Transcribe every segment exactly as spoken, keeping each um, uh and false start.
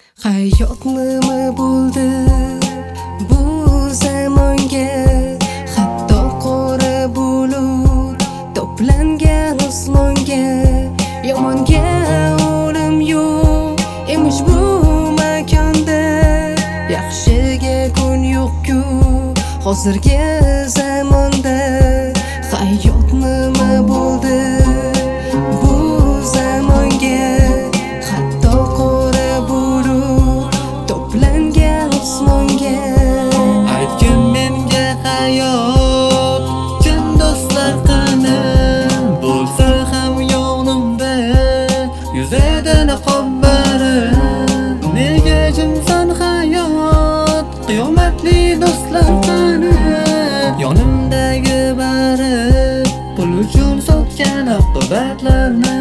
Hayot nima bo'ldi bu zamonga, hatto qora bulut to'plangan osmonga. Yomonga o'lim yo'q emish bu makonda, yaxshiga kun yo'q-ku hozirgi zamonda. Hayot nima bo'ldi bu zamonga, hatto qora bulut to'plangan osmonga. Aytgin menga hayot, chin do'stlar qani, bo'lsa ham yonimda yuzida niqob bari. Nega jimsan hayot, qiyomatli do'stlar qani, yonimdagi bari pul uchun sotgan oqibatlarni.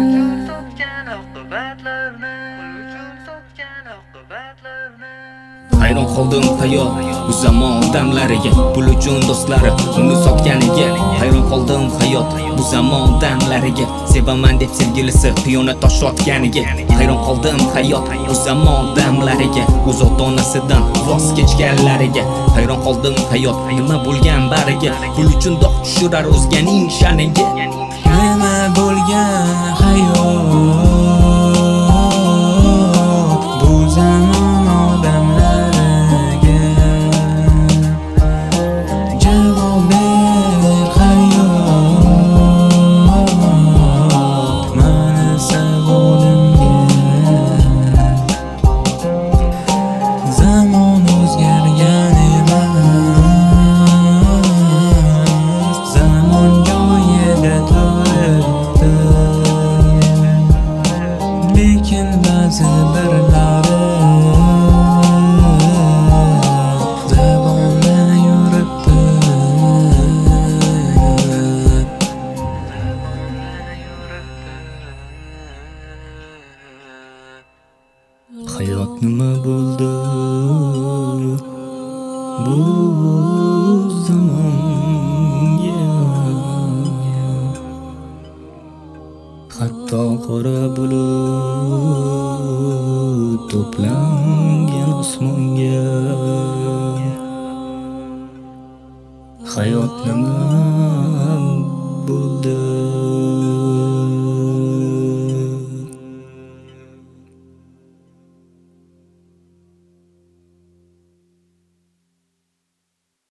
Hayron qoldim hayot bu zamon damlariga, pul uchun do'stlari uni sotganiga. Hayron qoldim hayot bu zamon damlariga, sevaman deb sevgilisi xiyonat tosh otganiga. Hayron qoldim hayot bu zamon damlariga, o'z ota-onasidan voz kechganlariga. Hayron qoldim hayot nima bo'lgan bariga, pul uchun dog' tushirar o'zganing sha'niga. Nima bo'lgan hayot bu zamon odamlariga, javob ber hayot mani savolimga. Zamon o'zgargan emas, zamon joyida turibdi, lekin ba'zi birlari zamonda yuribdi. Hayot nima bo'ldi bu zamonga, hatto qora bulut to'plangan osmonga. Hayot nima